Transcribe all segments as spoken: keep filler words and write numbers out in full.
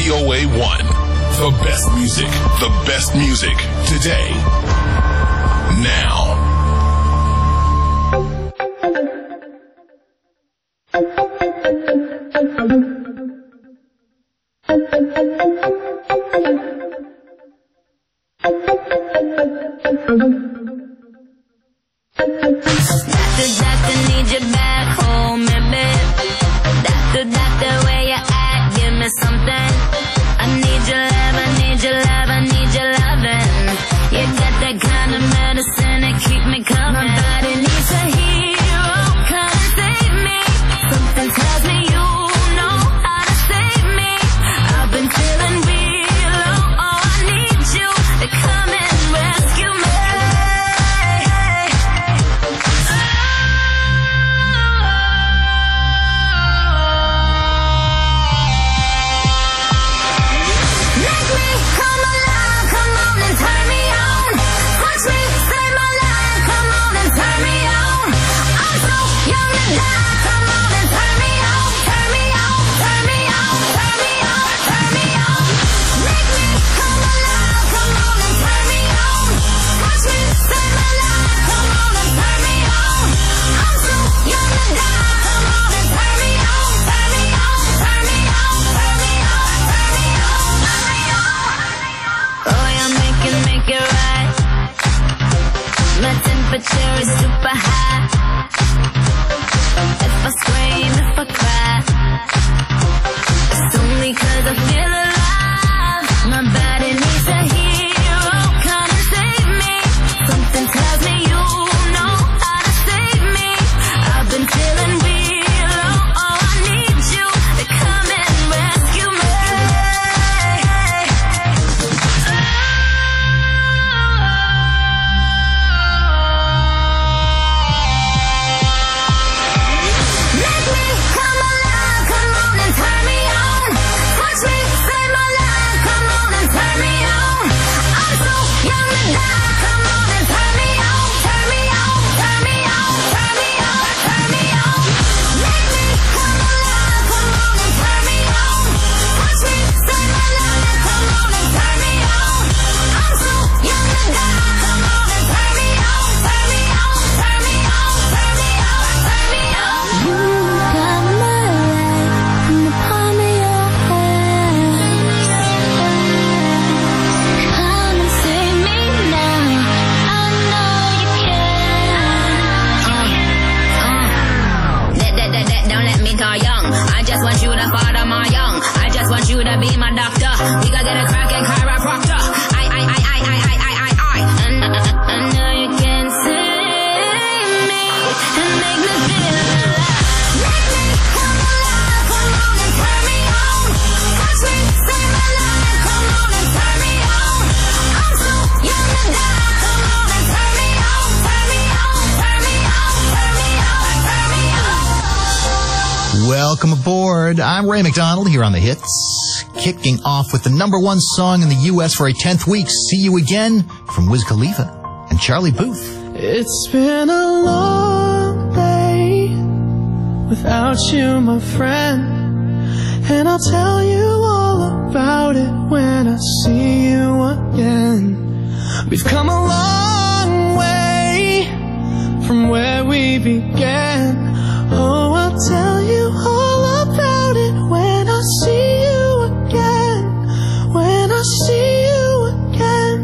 V O A one. The best music. The best music. Today. Now. Doctor, doctor, need you back home, baby. Doctor, doctor, where you at? Give me something. I need your love, I need your love, I need your loving. You got that kind of medicine that keep me coming. My body needs a hero, come and save me. Something tells me you know how to save me. I've been feeling real low, oh, I need you to come and rescue me. Temperature is super high. If I scream, if I cry, it's only 'cause I feel alive. My body needs a hero, come and save me. Something tells me you know how to save me. I've been feeling real low, oh, I need you to come and rescue me. Be my doctor, we gotta get a crack at chiropractor. I, I, I, I, I, I, I, I, I. And I know you can save me and make me feel alive. Make me come alive, come on and turn me on. Touch me, save my life, come on and turn me on. I'm so young to die, come on and turn me on, turn me on, turn me on, turn me on, turn me on. Welcome aboard. I'm Ray McDonald here on The Hits. Kicking off with the number one song in the U S for a tenth week, See You Again, from Wiz Khalifa and Charlie Puth. It's been a long day without you, my friend, and I'll tell you all about it when I see you again. We've come a long way from where we began. Oh, I'll tell you all about it when I see you. When I see you again.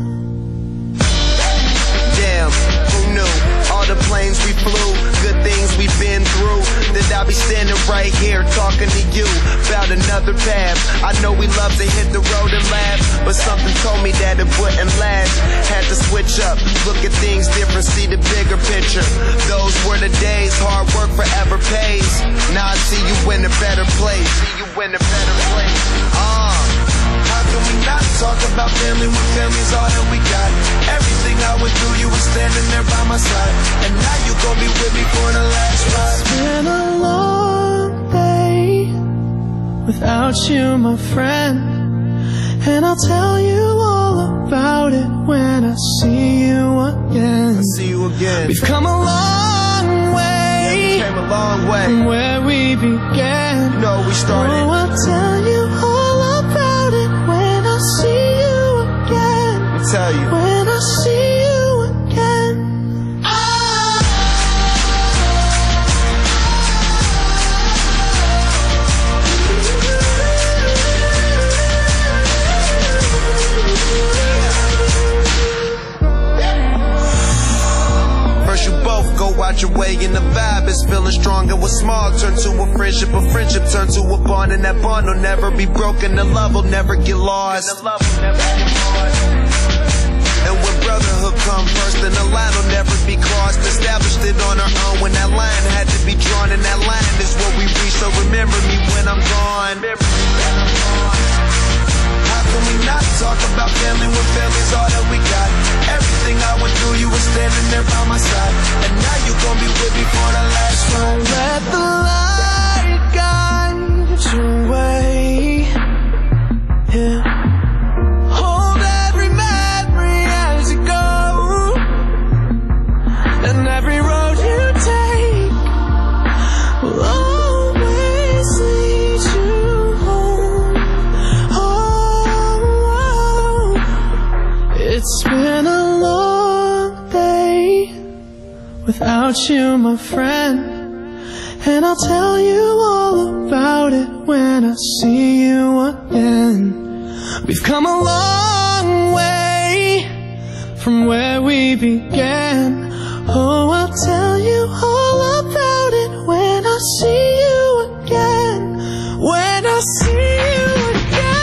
Damn, who knew? All the planes we flew, good things we've been through. That I'll be standing right here talking to you about another path. I know we love to hit the road and laugh, but something told me that it wouldn't last. Had to switch up, look at things different, see the bigger picture. Those were the days, hard work forever pays. Now I see you in a better place. See you in a better place. Ah. Uh. How can we not talk about family when family's all that we got? Everything I went through, you were standing there by my side, and now you gon' be with me for the last ride. It's been a long day without you, my friend, and I'll tell you all about it when I see you again. I see you again. We've come a long way, yeah, we came a long way from where we began. You know we started. Oh, I'll tell you all about is feeling strong, and what's small turn to a friendship, a friendship turn to a bond, and that bond will never be broken, the love will never get lost. And when brotherhood come first, then the line will never be crossed. Established it on our own when that line had to be drawn, and that line is what we reach, so remember me when I'm gone. How can we not talk about family when family's all that we got? Everything I went through, you were standing there by my side, and now you gon' be with me for the last ride. Let the light guide your way. Yeah. Hold every memory as you go, and every road you take will always lead you home. Oh, it's been a long day without you, my friend, and I'll tell you all about it when I see you again. We've come a long way from where we began. Oh, I'll tell you all about it when I see you again. When I see you again.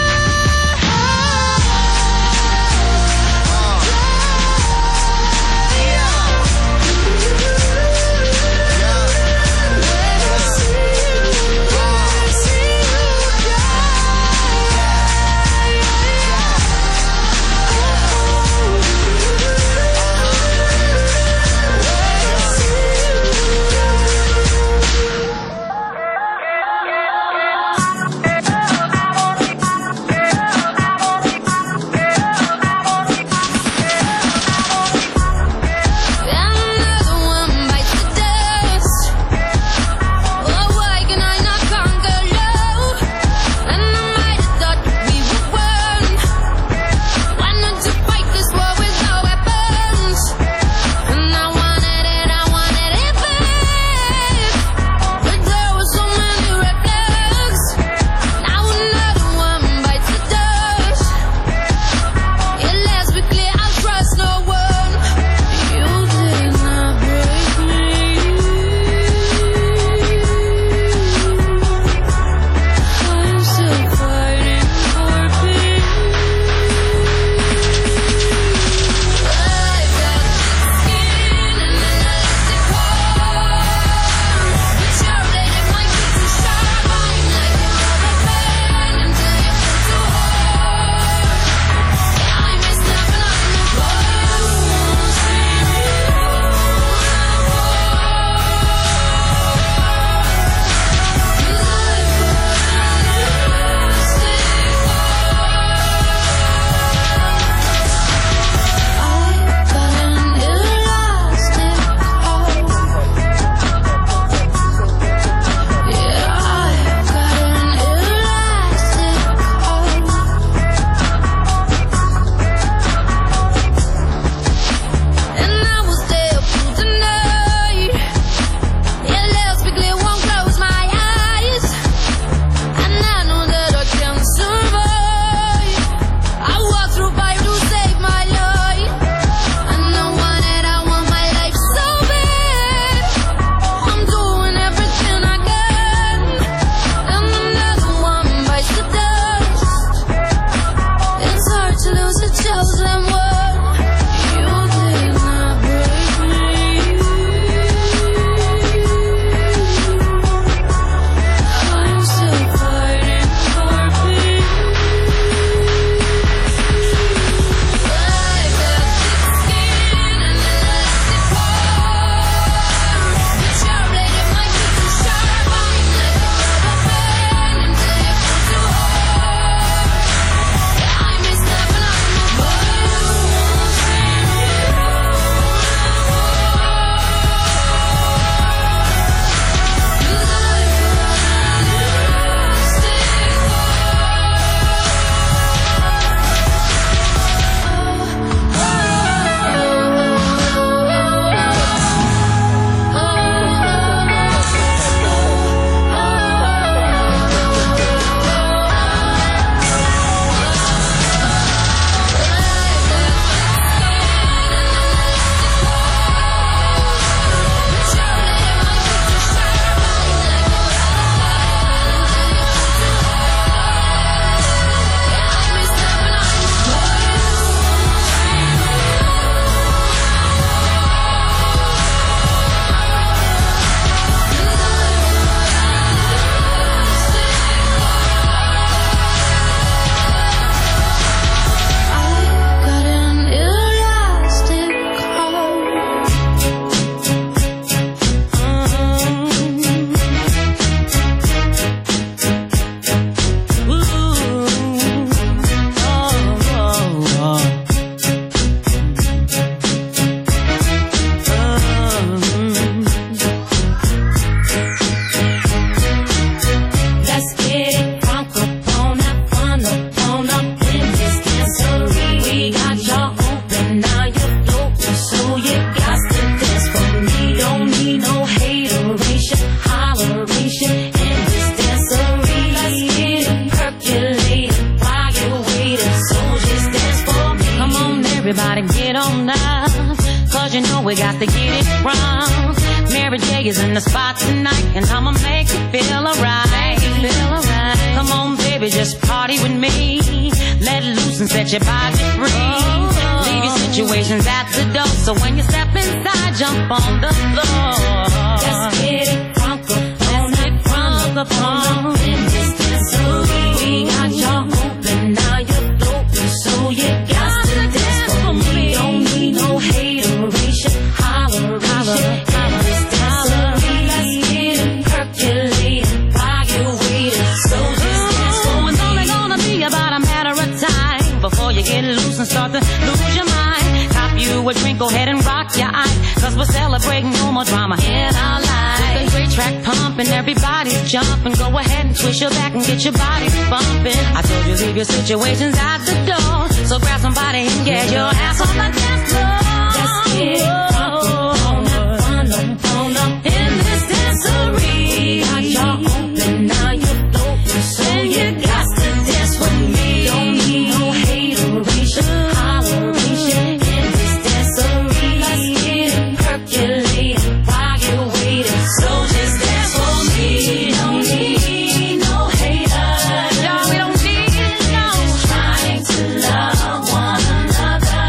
everybody get on up, cause you know we got to get it wrong. Mary J is in the spot tonight, and I'ma make you feel alright. Feel alright. Come on, baby, just party with me. Let loose and set your body free. Leave your situations at the door, so when you step inside, jump on the floor. Let's get it crunk up on it, crunk up on in this dancery. We got y'all open, now you're floating, so you got to dance for me. Don't need no hateration, holleration in this dancery. Let's get it percolating while you're waiting, so just dance for me. It's only gonna be about a matter of time before you get loose and start to lose your mind. Cop you a drink, go ahead and rock your eye, cause we're celebrating no more drama in our lives. With a great track pumping, everybody's jumping. Go ahead and twist your back and get your body bumping. I told you leave your situations at the door, so grab somebody and get your ass on the dance floor. Let's get it on up, on up, on up in this dancery. Got y'all open, now you're floating, so you got to dance with me. Don't need no hateration, holleration in this dancery. Let's get it percolating while you're waiting, so just dance for me. Don't need no haters, y'all, we don't need it, no. Just trying to love one another.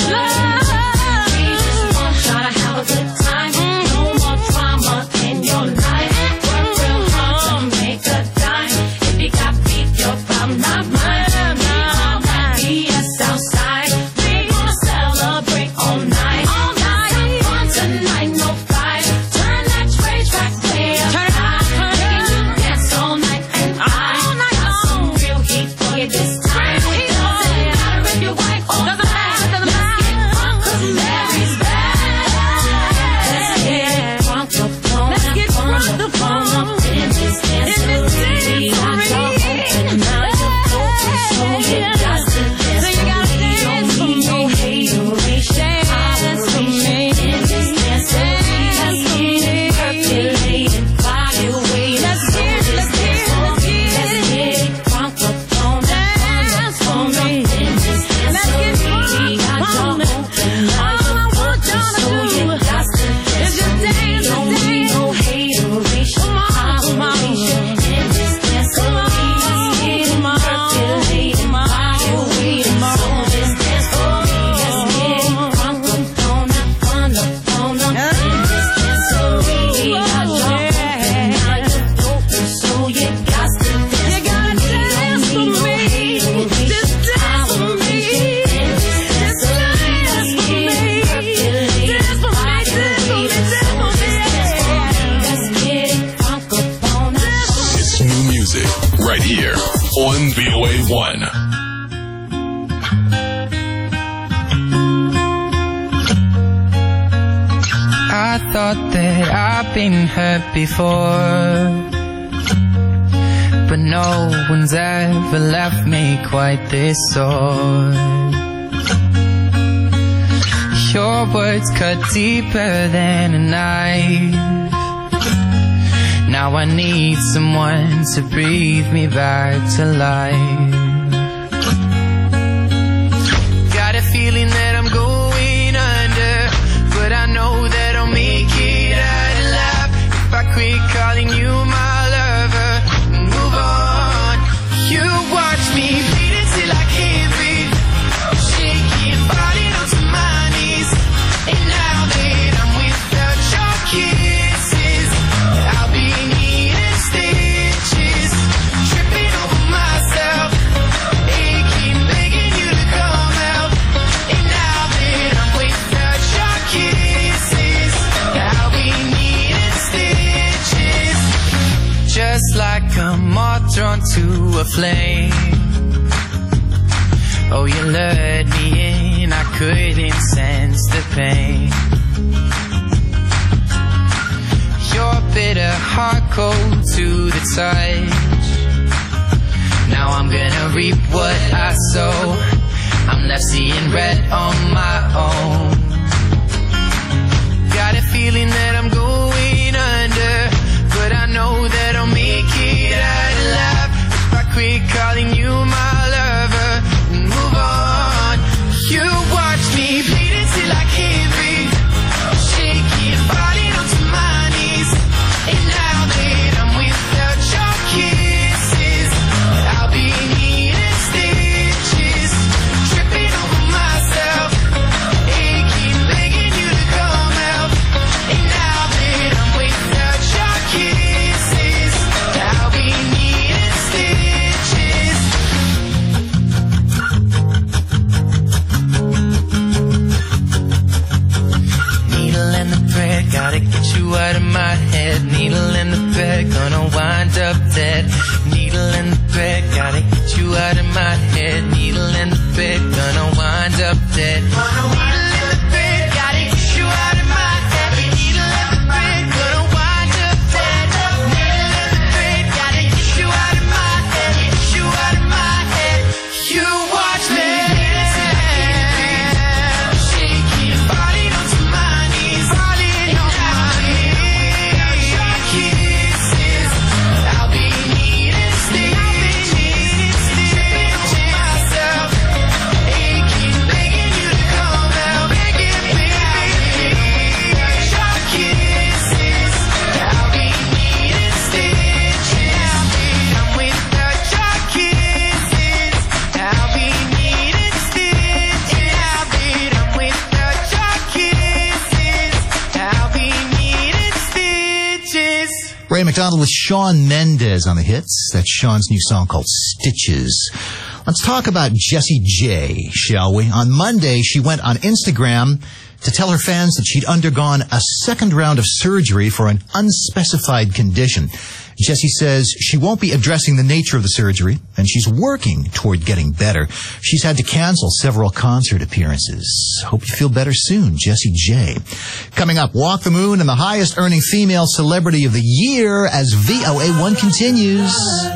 Love. We just want y'all to have a good time. No more drama in your life. Work real hard to make a dime. If you got beef, your problem, not mine. We all got B S outside. We gonna celebrate all night. All night. Have fun tonight, no fight. Turn that trade track way up high. Making you dance all night, and I got some real heat for you this time. Doesn't matter if you're white or black. Let's get drunk 'cause Mary's back. Let's get drunk up on Let's get drunk up on in this dancery. Got y'all open, now you're floating, so you got to dance for me. Don't need no hateration, holleration in this dancery. Let's get it percolating while you're waiting. Let's get it, let's get it, let's get it drunk up on dance for me in this dancery. Got y'all open, now you're floating, so you got to dance for me. Don't need no hateration, holleration in this dancery. Let's get it percolating while you're waiting, so just dance for me. Let's get it drunk up on that fun up on up in this dancery. Got y'all open, now you're floating, so you got to dance for me. Don't need no hateration, holleration in this dancery. Let's get it percolating while you're waiting, so just dance for me. Let's get it drunk up on that. It's new music right here on V O A one. I thought that I've been hurt before, but no one's ever left me quite this sore. Your words cut deeper than a knife. Now I need someone to breathe me back to life. Got a feeling that I'm going under, but I know that I'll make it out alive if I quit calling you my lover and move on. You watch me bleed until I can't breathe, shaking, falling onto my knees. And now that I'm without your kisses, I'll be needing stitches, tripping over myself, aching, begging you to come out. And now that I'm without your kisses, I'll be needing stitches. Just like a moth drawn to a flame, oh, you lured me in, I couldn't sense the pain. Your bitter heart cold to the touch. Now I'm gonna reap what I sow. I'm left seeing red on my own. Got a feeling that I'm going under, but I know that I'll make it out alive if I quit calling you my lover and move on. You watch me you out of my head. Needle in the bed, gonna wind up dead. Needle in the bed, gotta get you out of my head. Needle in the bed, gonna wind up dead. Needle in the bed, gotta get you out of my head. Get you out of my head. You watch me. Ray McDonald with Shawn Mendes on the hits. That's Shawn's new song called Stitches. Let's talk about Jessie J, shall we? On Monday, she went on Instagram to tell her fans that she'd undergone a second round of surgery for an unspecified condition. Jessie says she won't be addressing the nature of the surgery, and she's working toward getting better. She's had to cancel several concert appearances. Hope you feel better soon, Jessie J. Coming up, Walk the Moon and the highest earning female celebrity of the year as V O A one continues.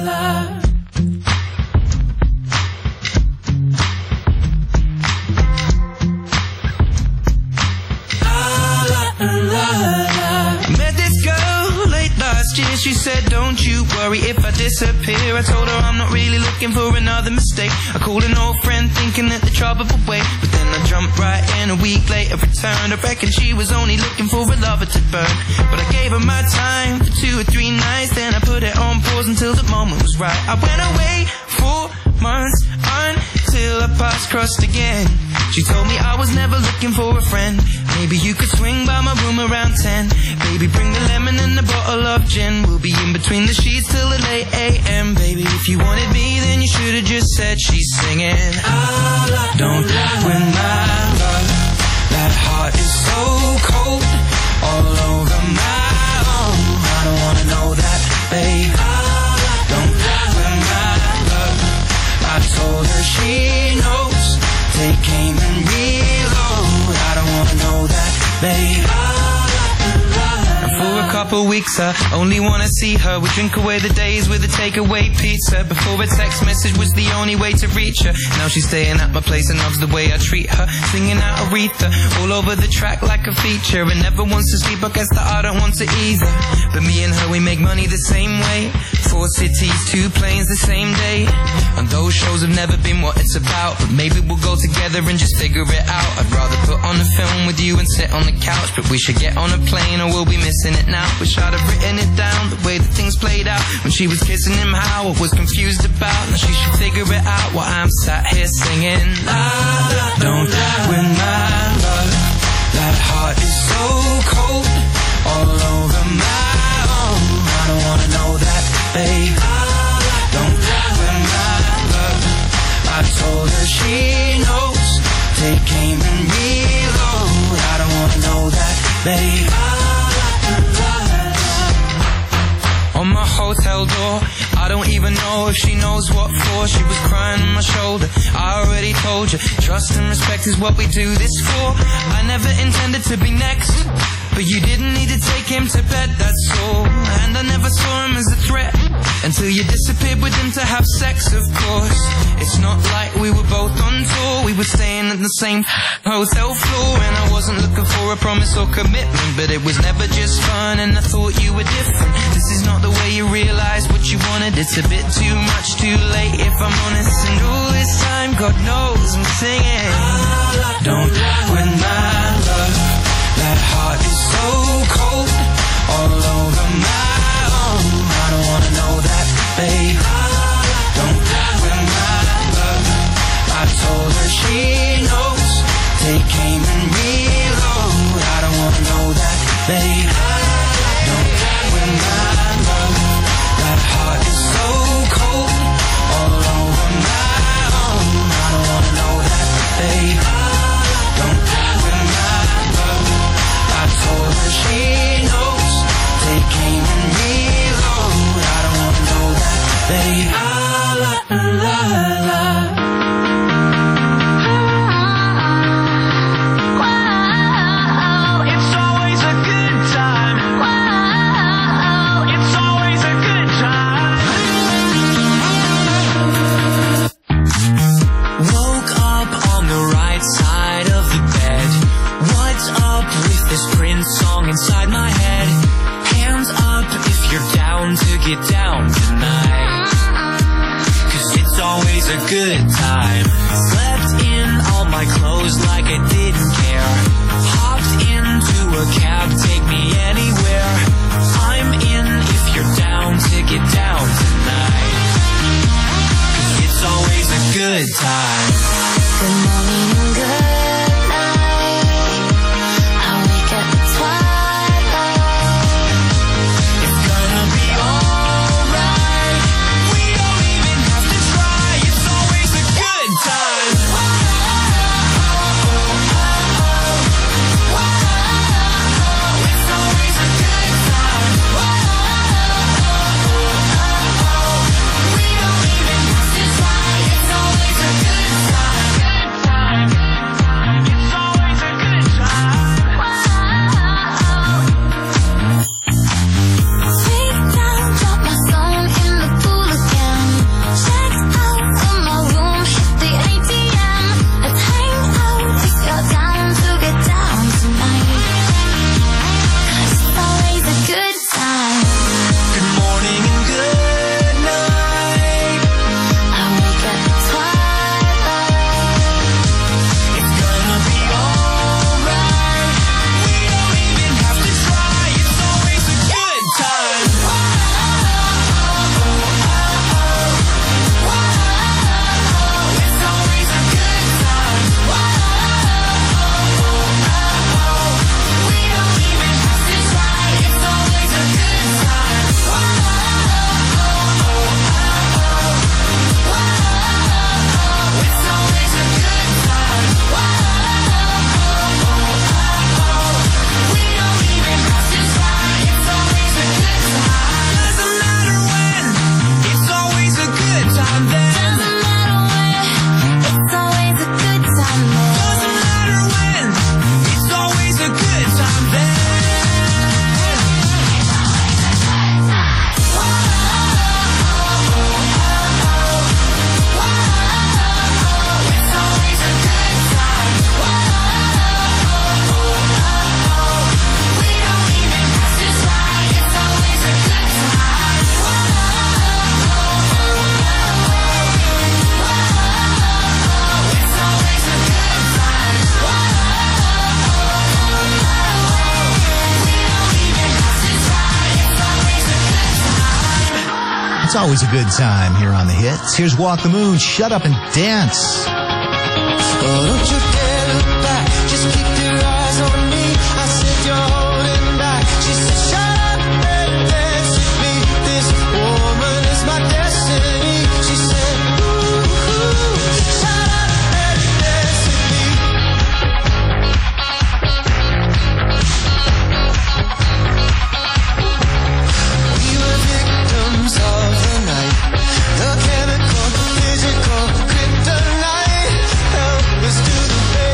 Met this girl late last year. She said, don't you worry if I disappear. I told her I'm not really looking for another mistake. I called an old friend thinking that the trouble would wait, but then I jumped right in. A week later returned. I reckon she was only looking for a lover to burn, but I gave her my time for two or three nights. Then I put it on pause until the moment was right. I went away for months until our paths crossed again. She told me I was never looking for a friend. Maybe you could swing by my room around ten. Baby, bring the lemon and the bottle of gin. We'll be in between the sheets till the late a m. Baby, if you wanted me, then you should have just said she's singing. Don't win my love. That heart is so cold, all over my own. I don't wanna know that, babe. Don't win my love. I told her she knows. Take aim and reload. I don't wanna know that, babe. And for a couple weeks I only wanna see her. We drink away the days with a takeaway pizza. Before a text message was the only way to reach her. Now she's staying at my place and loves the way I treat her. Singing out Aretha all over the track like a feature. And never wants to sleep, I guess that I don't want to either. But me and her, we make money the same way. Four cities, two planes the same day. And those shows have never been what it's about, but maybe we'll go together and just figure it out. I'd rather put on a film with you and sit on the couch, but we should get on a plane or we'll be missing it now. Wish I'd have written it down, the way that things played out. When she was kissing him, how I was confused about. Now she should figure it out while I'm sat here singing. Don't win my love. That heart is so cold, all over my own. I don't wanna know that, babe. Don't win my love. I told her she knows. Take aim and reload. I don't wanna know that, babe. On my hotel door, I don't even know if she knows what for. She was crying on my shoulder. I already told you, trust and respect is what we do this for. I never intended to be next, but you didn't need to take him to bed, that's all. And I never saw him as a threat until you disappeared with him to have sex, of course. It's not like we were both on tour. We were staying at the same hotel floor. And I wasn't looking for a promise or commitment, but it was never just fun, and I thought you were different. This is not the way you realize what you wanted. It's a bit too much, too late if I'm honest. And all this time, God knows I'm singing. Don't win my love. That heart is so cold, all over my own. I don't wanna know that, babe. Don't win my love. I told her she knows. Take aim and reload. I don't wanna know that, babe. Don't win my love. That heart is so cold, all over my own. I don't wanna know that, babe. Don't win my It's always a good time here on the hits. Here's Walk the Moon, Shut Up and Dance. Oh, don't you dare look back, just keep your eyes on me. I said you're holding back. She said shut up and dance with me. This woman is my destiny. She said ooh, ooh, shut up and dance with me. We were victims of the night, the chemical, the physical kryptonite. Help us to the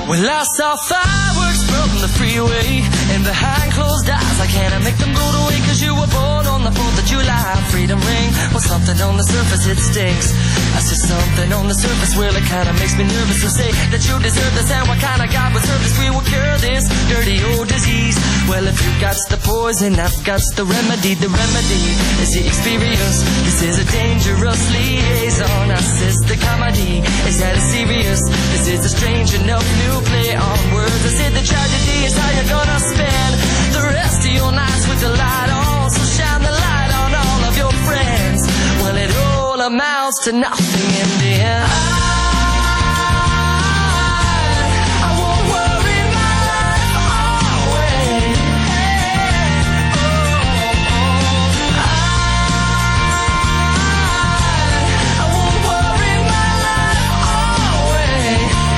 Well, I saw fireworks from the freeway, and behind closed eyes I can't make them go away. Cause you were born on the fourth of July. Freedom ring, well, something on the surface, it stinks. I see something on the surface, well, it kinda makes me nervous. So say that you deserve this, and what kind of God would serve this? We will cure this dirty old disease. Well, if you got the poison, I've got the remedy. The remedy is the experience. This is a dangerous liaison. I says the comedy, is that it's serious? This is a strange enough new play on words. I said the tragedy is how you're gonna spend the rest of your nights with the light on. So shine the light on all of your friends. Well, it all amounts to nothing in the end. I, I won't worry my life away. Hey, oh, I, I won't worry my life away.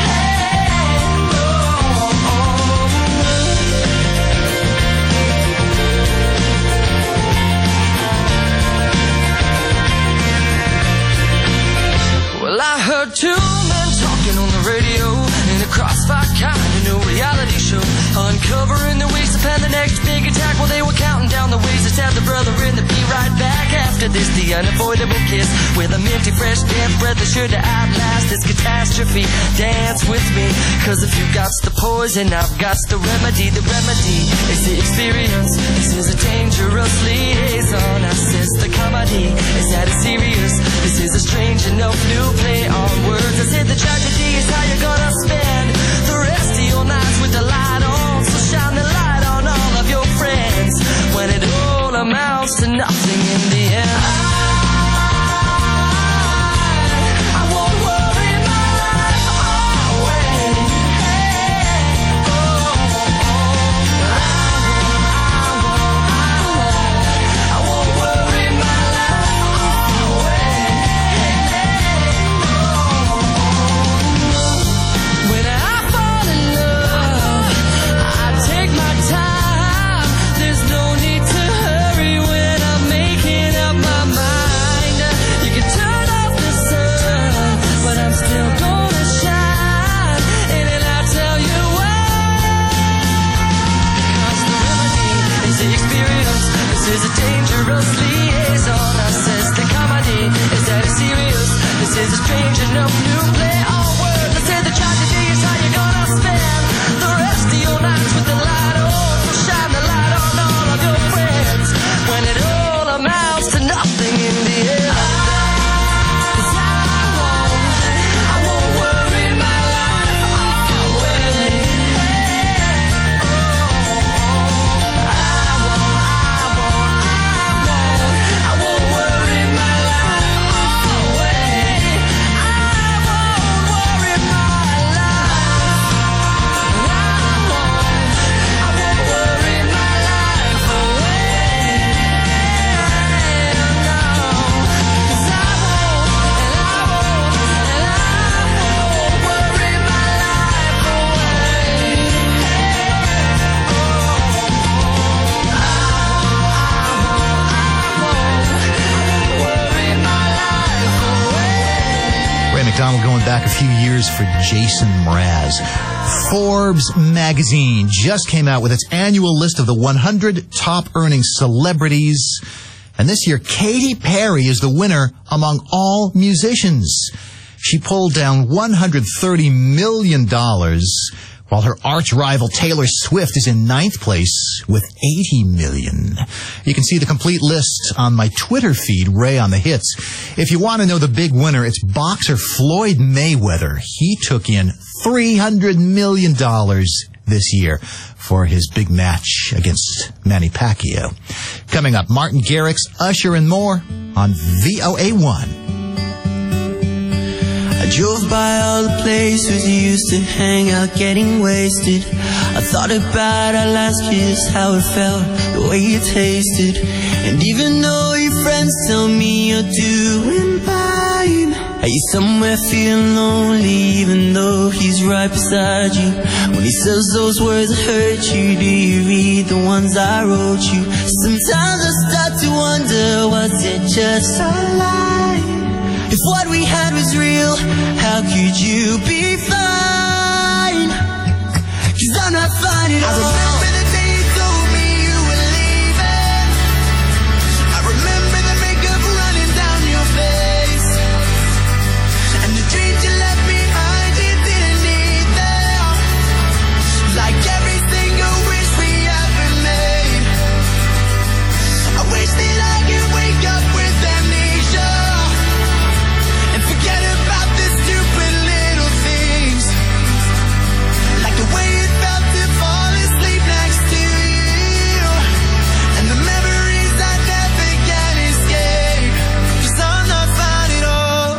Well, I heard two men talking on the radio in a crossfire kind of new reality show, uncovering the ways to plan the next big attack. Well, they were counting down the ways to stab the brother in the be right back after this. The unavoidable kiss with a minty fresh death breath is sure to outlast this catastrophe. Dance with me, cause if you got the poison, I've got the remedy. The remedy is the experience. This is a dangerous liaison. I says the comedy, is that it's serious? This is a strange enough new play on words. I said the tragedy is how you're gonna spend the rest of your nights with the light on. So shine the light on all of your friends when it all amounts to nothing in the end. I, I won't worry my life away. Hey, oh, oh, I won't, I won't, I won't worry my life away. When I fall in love, I take my time. There's no need to hurry when I'm making up my mind. You can turn off the sun, but I'm still gonna shine. And then I'll tell you why. Cause the remedy is the experience. This is a dangerous liaison. I says the comedy is that it's serious. This is a strange enough new play on words. I said the tragedy is how you're gonna spend the rest of your nights with the light on. So shine the light on all of your friends when it all amounts to nothing in the end. Cause I won't, I won't worry my life away. Oh, I won't, I won't, I won't, I won't worry my life away. I won't worry my life. I won't, I won't worry my life away. No, 'cause I won't, and I won't, and I won't worry my life away. Oh, I won't, I won't, I won't worry my life away. Ray McDonald going back a few years for Jason Mraz. Forbes magazine just came out with its annual list of the one hundred top earning celebrities. And this year, Katy Perry is the winner among all musicians. She pulled down one hundred thirty million dollars, while her arch rival Taylor Swift is in ninth place with eighty million dollars. You can see the complete list on my Twitter feed, Ray on the Hits. If you want to know the big winner, it's boxer Floyd Mayweather. He took in three hundred million dollars this year for his big match against Manny Pacquiao. Coming up, Martin Garrix, Usher, and more on V O A one. I drove by all the places you used to hang out getting wasted. I thought about our last kiss, how it felt, the way it tasted. And even though your friends tell me you're doing fine, are you somewhere feeling lonely even though he's right beside you? When he says those words that hurt you, do you read the ones I wrote you? Sometimes I start to wonder, was it just a lie? If what we had was real, how could you be fine? find it all. I remember the day you told me you were leaving. I remember the makeup running down your face, and the dreams you left behind you didn't need them. Like every single wish we ever made. I wish that I could wake up with amnesia and forget about the stupid little things. Like the way it felt to fall asleep next to you, and the memories I never can escape, 'cause I'm not fine at all.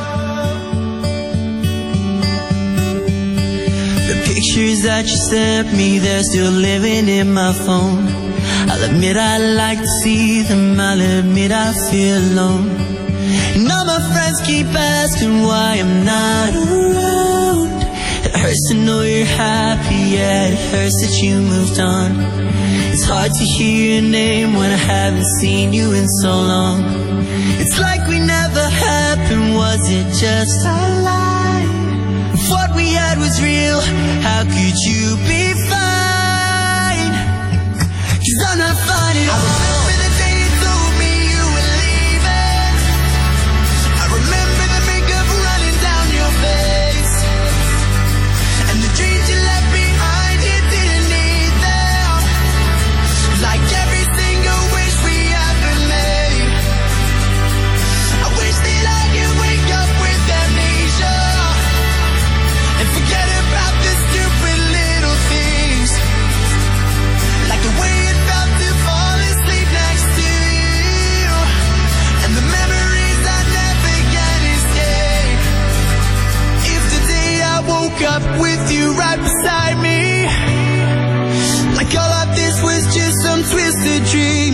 The pictures that you sent me, they're still living in my phone. I'll admit I like to see them, I'll admit I feel alone. And all my friends keep asking why I'm not around. It hurts to know you're happy, yeah, it hurts that you moved on. It's hard to hear your name when I haven't seen you in so long. It's like we never happened, was it just a lie? If what we had was real, how could you be fine? 'Cause I'm not fine at all. I remember the day you told me you were leaving. I remember the makeup running down your face, and the dreams you left behind you didn't need them. Like every single wish we ever made. I wish that I could wake up with amnesia and forget about the stupid little things. Like the way it felt to fall asleep next to you, and the memories I never can escape. If today I woke up with you right beside me, like all of this was just some twisted dream,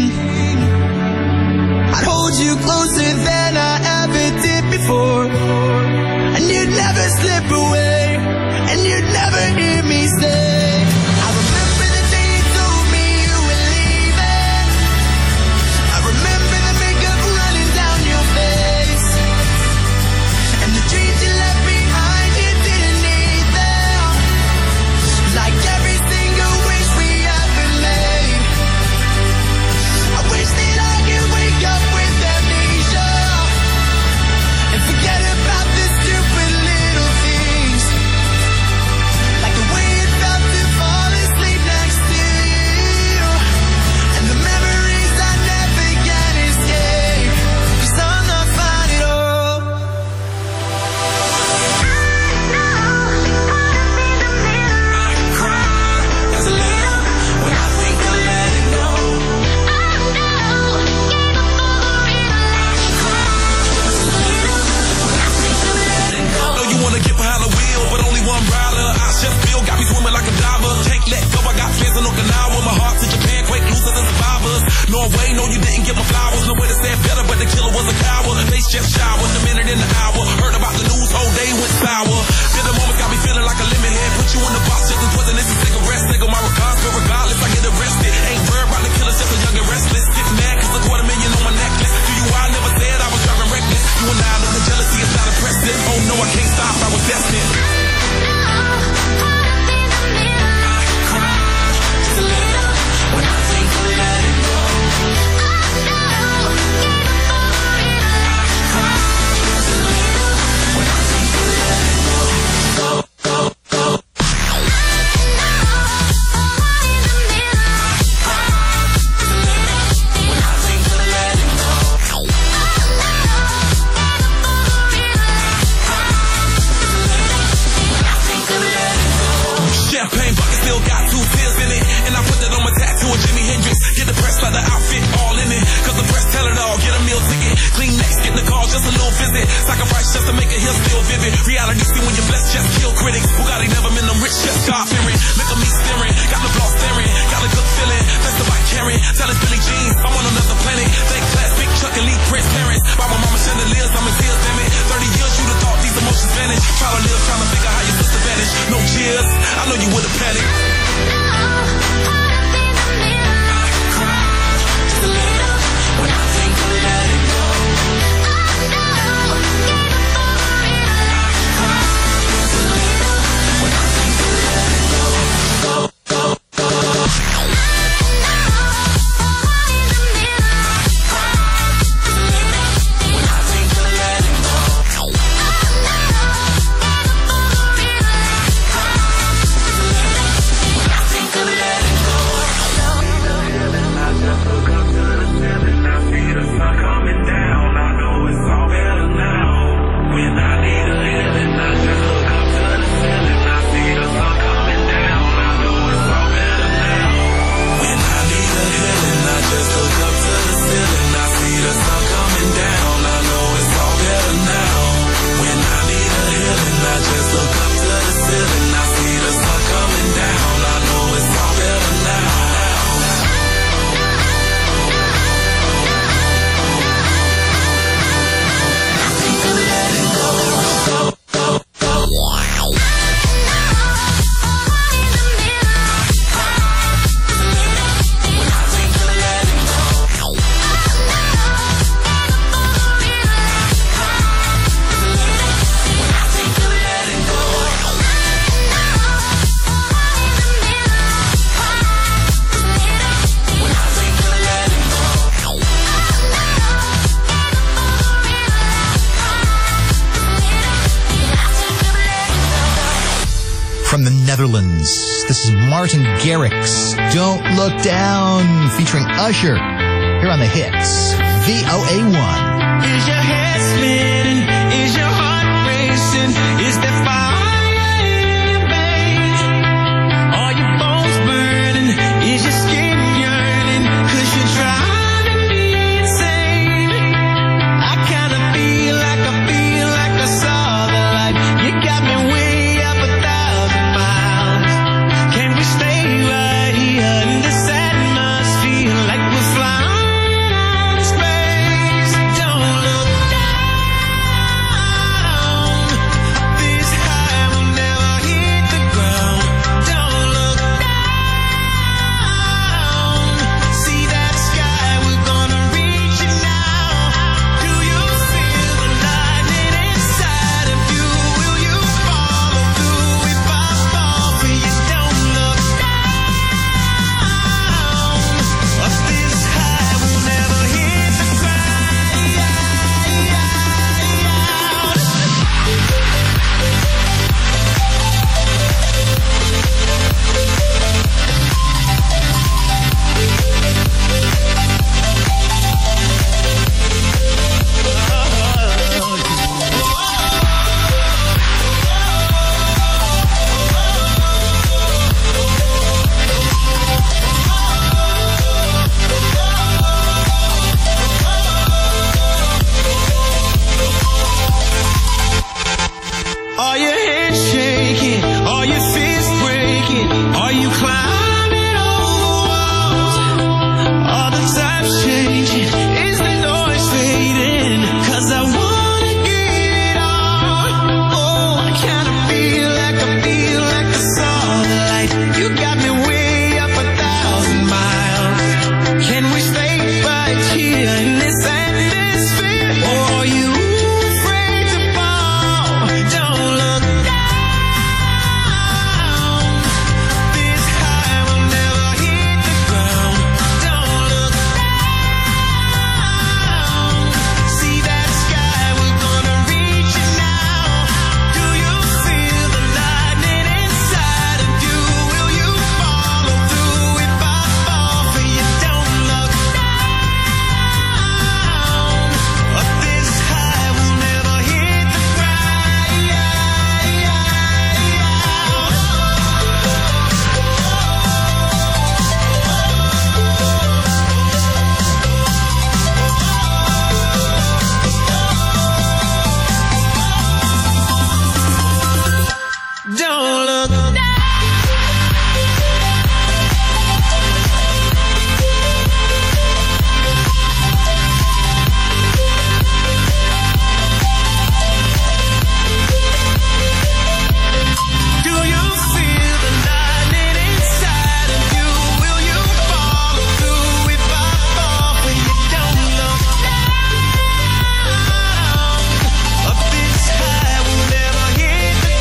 I'd hold you closer than I ever did before, and you'd never slip away, and you'd never hear me say, I remember the day you told me you were leaving. I remember the makeup running down your face, and the dreams you left behind you didn't need them. Like every single wish we ever made. I wish that I could wake up with amnesia and forget about the stupid little things. Like the way it felt to fall asleep next to you, and the memories I never can escape, 'cause I'm not fine at all. There's a little when I think of letting go. Know you wanna get behind the wheel, but only one rider. I just feel got me swimming like a diver. Can't let go, I got fans in Okinawa. My heart to Japan, quake looser than survivors. Norway, no you didn't get my flowers. No way to say it better, but the killer was a coward. Face just showered, the minute in the hour. Heard about the news, whole day went sour. Bitter moments got me feeling like a lemon head. Put you in the box, just as poisonous as cigarettes. Nigga, my regards, but regardless, I get arrested. Ain't worried about the killers, just a young and restless. Get mad, cause a quarter million on my necklace. To you, I never said I was driving reckless. You and I know the jealousy is not impressive. Oh no, I can't stop, I was destined. When I think of letting go. When I think of letting go. Go, go, go. When I think of letting go. Champagne bucket still got two tears in it, and I put that on my tattoo of Jimi Hendrix. Get the press leather outfit all in it, cause the press tell it all. Get a meal ticket, clean next, get in the car, just a little visit. Sacrifice just to make it here still vivid. Reality see when you're blessed, just kill critics. Bugatti never been them rich, just God fearing. Look at me staring, got the block staring, got a good feeling. That's the bike carrying, tell us Billy Jean, I'm on another planet. Thank class, big Chuck and Lee Prince parents. By my mama chandeliers, I'm in tears, damn it. thirty years you'd have thought these emotions vanish. Try to live, trying to figure how your sister vanished. No cheers, I know you would've panicked. When I think of letting go. When I think of letting go. Go, go, go. Netherlands. This is Martin Garrix, Don't Look Down, featuring Usher, here on the Hits, V O A one. Is your head spinning? Is your heart racing? Is there fire in your veins? Are your bones burning? Is your skin yearning? 'Cause you're driving me insane. I kinda feel like I feel like I saw the light. You got me way up a thousand miles. Can we stay right here in this atmosphere like we're flying out in space? Don't look down. This high will never hit the ground. Don't look down. See that sky, we're gonna reach it now. Do you feel the lightning inside of you? Will you follow through if I fall for you? Don't look down. Up this high, we'll never hit the ground. Are your hands shaking? Are your fists breaking? Are you climbing over walls? Are the times changing? Is the noise fading? 'Cause I wanna get it on. Oh, I kinda feel like I feel like I saw the light. You got me way up a thousand miles. Can we stay right here in this atmosphere? Or are you afraid to fall? Don't look down. This high will never hit the ground. Don't look down. See that sky, we're gonna reach it now. Do you feel the lightning inside of you? Will you follow through if I fall for you? Don't look down. Up this high, we'll never hit the ground. Don't look down. Do you feel the lightning inside of you? Will you follow through if I fall for you? Don't look down. Up this high, we'll never hit the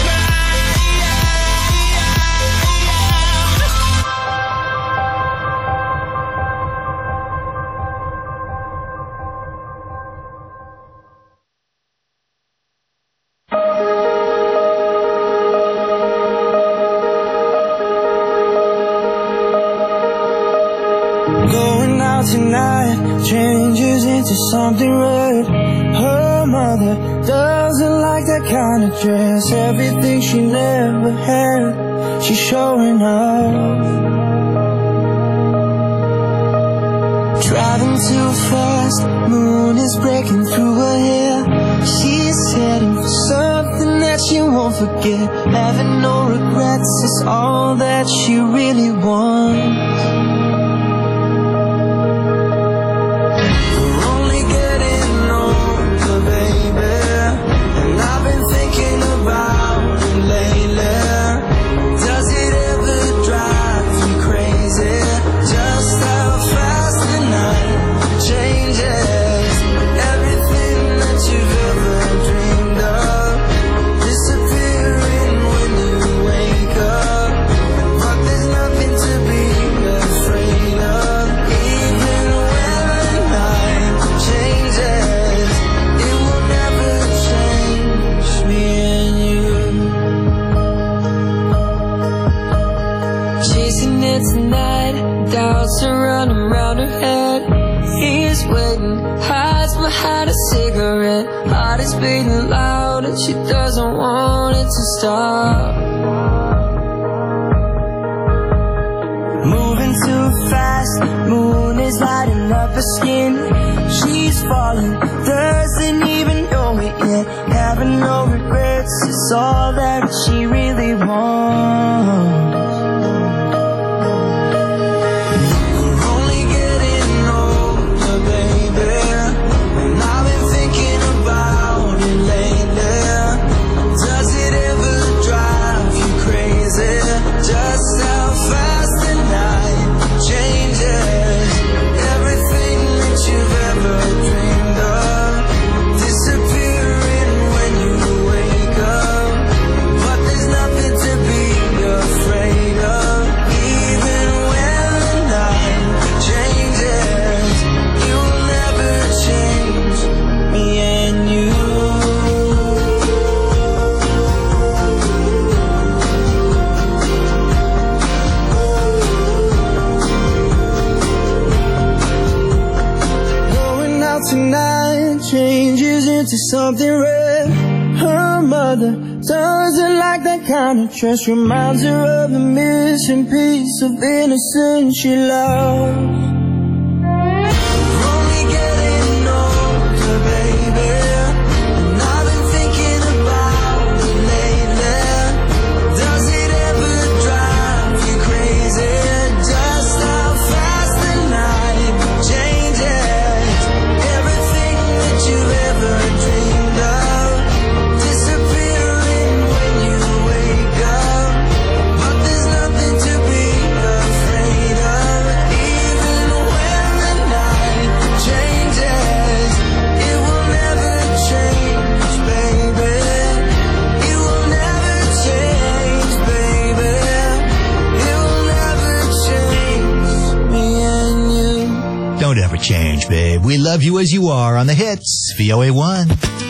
Going out tonight changes into something red. Her mother doesn't like that kind of dress. Everything she never had, she's showing off. Driving too fast, moon is breaking through her hair. She's heading for something that she won't forget. Having no regrets is all that she really wants. We're only getting older, baby, and I've been thinking about it lately. Does it ever drive you crazy? Just how fast the night changes. Everything that you've ever dreamed of disappearing when you wake up. But there's nothing to be afraid her head. He's waiting, hides behind a cigarette. Heart is beating loud and she doesn't want it to stop. Moving too fast, moon is lighting up her skin. She's falling, doesn't even know it yet. Having no regrets is all that she really wants. Tonight changes into something red. Her mother doesn't like that kind of dress. Reminds her of the missing piece of innocence she lost. Don't ever change, babe. We love you as you are on the hits. V O A one.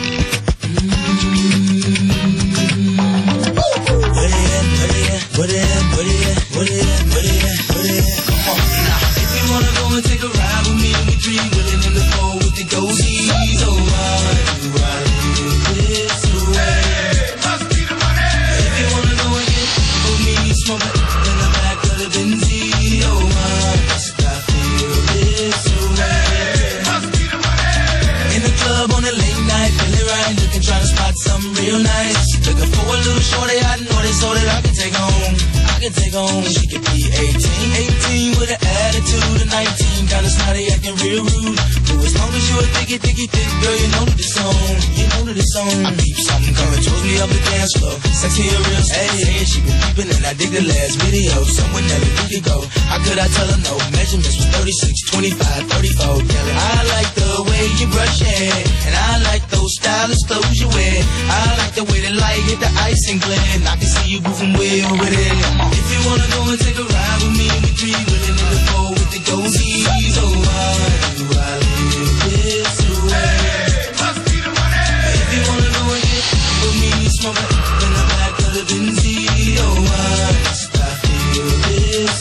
Real nice, looking for a little shorty I know this so that I can take home. I can take home. She could be eighteen, eighteen with an attitude of nineteen, kinda snotty, acting real rude. But as long as you a thicky, thicky, thick girl, you know that it's on. You know that it's on. I keep something coming towards me up the dance floor. Sexy and real, hey, she been peeping and I dig the last video. Someone never knew you go. How could I tell her no? Measurements was thirty-six, twenty-five, thirty-four. Yelling, I like the way you brush your hair, and I like those stylish clothes you wear. I like the way the light hit the ice and glint. I can see you moving way over there. If you wanna go and take a ride with me, we three willing in the four with the goatees. Oh, why do I live this way? Must be the money. If you wanna go and get with me, smoke it in the back of the Benzie. Oh, why must I feel this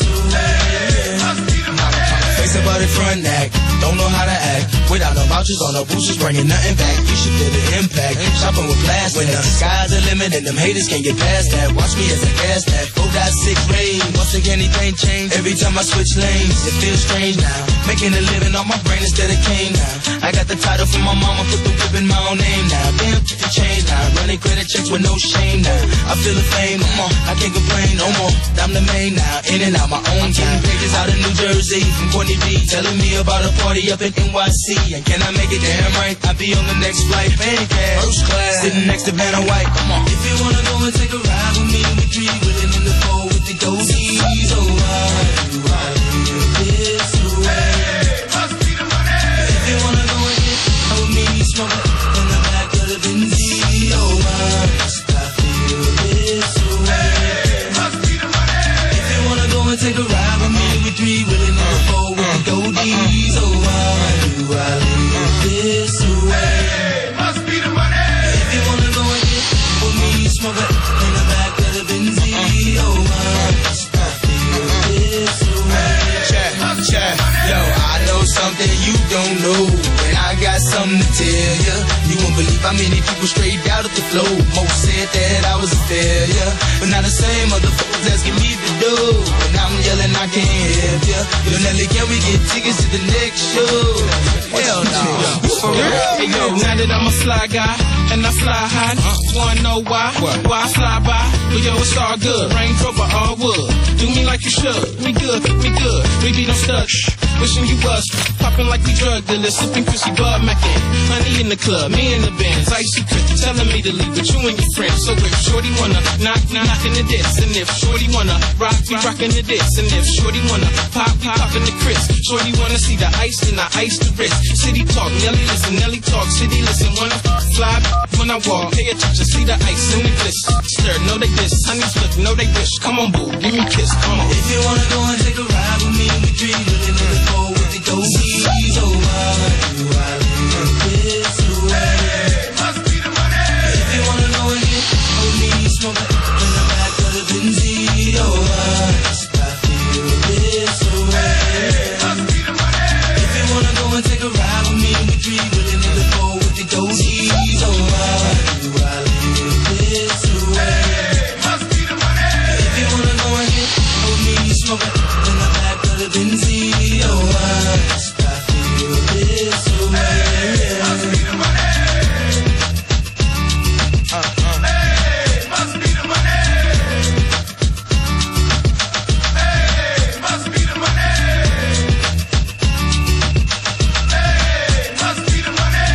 way? Must be the money. Face about it front neck, don't know how to act. Without no vouchers on no boosters, bringing nothing back. You should feel the impact. Shopping with plastic. When the sky's the limit and them haters can't get past that. Watch me as I gas that. four point six range. Once again, anything change. Every time I switch lanes, it feels strange now. Making a living on my brain instead of cane now. I got the title from my mama, put the whip in my own name now. Damn, get the change now. Running credit checks with no shame now. I feel the fame, come on, I can't complain no more. I'm the main now, in and out my own time. Pages out of New Jersey from Courtney B, telling me about a party up in N Y C. And can I make it damn right? I'll be on the next flight, paying cash, first class, sitting next to Vanna White. Come on, if you wanna go and take a ride with me, we three willing in the four with the goatees. Oh, why do I live this way? Must be the money. If you wanna go and get with me, smoke it in the back of the Benzie. Oh, why must I feel this way? Must be the money. If you wanna go and take a ride with me, we three willing in the four with the goatees. Oh, why do I live this way? Must be the money. If you wanna go and get with me, smoke it in the back something to tell ya. You won't believe how many people straight out of the flow. Most said that I was a failure, but now the same motherfuckers asking me to do. And I'm yelling I can't help ya. Yo Nelly, can we get tickets to the next show? Hell no. For real? Hey yo, now that I'm a fly guy and I fly high, wanna know why? Why I fly by? Well yo, it's all good. Range Rover all wood. Do me like you should. We good, we good. We be no studs. Wishing you was popping like we drug dealers, sipping Chrissy Bud Mackin. Honey in the club, me in the Benz, icy Chris telling me to leave with you and your friends. So if Shorty wanna knock, we knockin' the diss, and if Shorty wanna rock, we rockin' the diss, and if Shorty wanna pop, we poppin' the Chris. Shorty wanna see the ice, and I ice the wrist. City talk, Nelly listen, Nelly talk, city listen. Wanna fly when I walk, pay attention, see the ice and the bliss. Stir, know they diss, honey flip, know they wish. Come on, boo, give me a kiss, come on. If you wanna go and take a ride with me, we dream with another four with the dozies. Oh, why do I live this way? Must be the money. If you wanna go and get on me, smoke in the back of the Benzie. Oh, why must I feel this way? Must be the money. If you wanna go and take a ride with me, we dream with another four with the dozies. Oh, why do I live this way? Must be the money. If you wanna go and get on me, smoke in the back of the Benzie. Oh, why must I feel this way? Must be the money. Uh, uh. Hey, must be the money. Hey, must be the money. Hey, must be the money.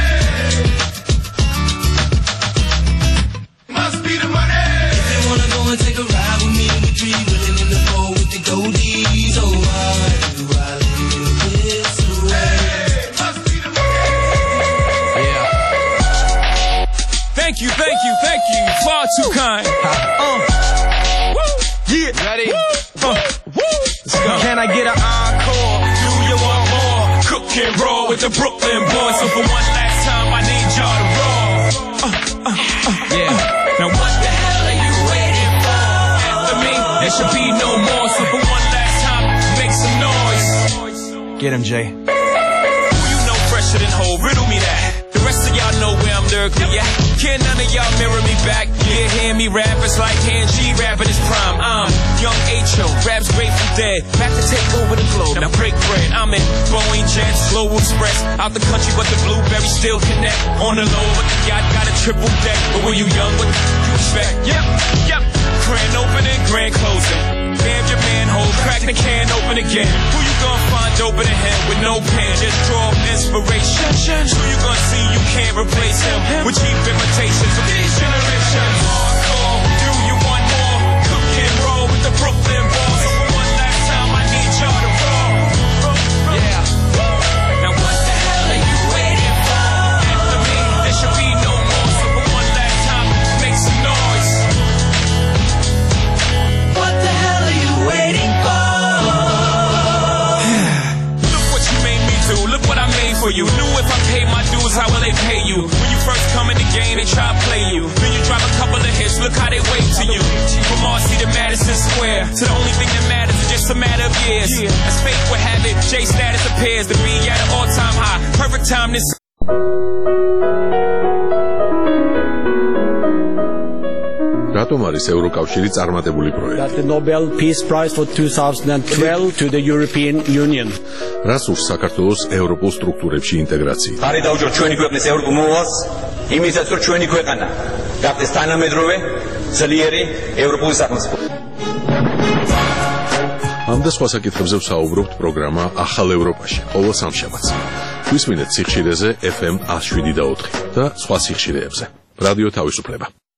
Must be the money. If you wanna go and take a ride with me, we dream willing in the four with the goldies. Oh, why do I live this way? Must be the money. Yeah. Thank you, thank you, thank you. Far too kind. Uh. Yeah. Ready? Uh. Let's go. Can I get an encore? Do you want more? Cook and roll with the Brooklyn boys. So for one last time, I need y'all to roll. Uh, uh, uh, yeah. Uh. Now what the hell are you waiting for? After me, there should be no more. So for one last time, make some noise. Get him, Jay. Who you know fresher than whole? Riddle me that. The rest of y'all know where I'm lyrically at. Can none of y'all mirror me back? Yeah, hear me rap, it's like hearing G rap in his prime. I'm young H O, rap's Grateful Dead. Back to take over the globe, now break bread. I'm in Boeing Jets, Global Express. Out the country, but the blueberries still connect. On the low, but the yacht got a triple deck. But when you young, what you expect? Yep, yep. Grand opening, grand closing. Damn your manhole, crack the can open again. Who you gonna find open in him with no pen? Just draw inspiration. Who you gonna see you can't replace him with cheap imitations of these generations? Hardcore, do you want more? Cook and roll with the Brooklyn boys. So for one last time, I need y'all to roll. Yeah. Now what the hell are you waiting for? After me, there should be no more. So for one last time, make some noise. What the hell are you waiting for? Look what you made me do. Look what I made for you. Knew if I paid my dues, how will they pay you? When you first come in the game, they try to play you. Then you drop a couple of hits, look how they wait to you. From Marcy to Madison Square, to the only thing that matters is just a matter of years. As fate would have it, J status appears to be at an all-time high. Perfect time this. რატომ არის ევროკავშირი წარმატებული პროექტი? The Nobel Peace Prize for twenty twelve to the European Union. რას ურს საქართველოს ევროპულ სტრუქტურებში ინტეგრაცია? არის დაუჯეროთ ჩვენი ქვეყნის ევროპულ მოვალს, იმისაც რომ ჩვენი ქვეყანა გახდეს თანამედროვე, ძლიერი ევროპული სახელმწიფო. ამ და სხვა საკითხებზე ვსაუბრობთ პროგრამა ახალ ევროპაში, ყოველ სამშაბათს. გვისმინეთ სიხშირეზე F M one oh seven და ოთხი და სხვა სიხშირეებზე. რადიო თავისუფლება.